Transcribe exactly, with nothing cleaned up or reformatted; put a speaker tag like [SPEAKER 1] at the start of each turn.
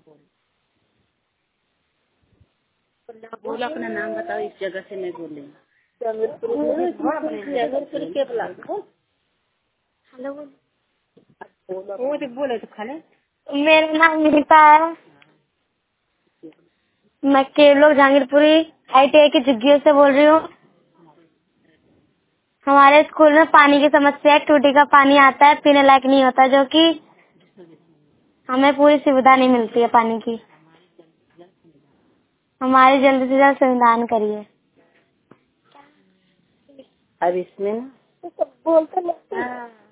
[SPEAKER 1] बोलो अपना नाम बताओ, इस जगह से मैं बोल रही हूँ। हेलो वो तो बोले तो खाले।
[SPEAKER 2] मेरा नाम रीता है। मैं केवलोक जहांगीरपुरी आई टी आई की झुग्गियों से बोल रही हूँ। हमारे स्कूल में पानी की समस्या है। टूटी का पानी आता है, पीने लायक नहीं होता, जो कि हमें पूरी सुविधा नहीं मिलती है पानी की। हमारी जल्द से जल्द समाधान करिए।
[SPEAKER 1] अब इसमें ना बोलते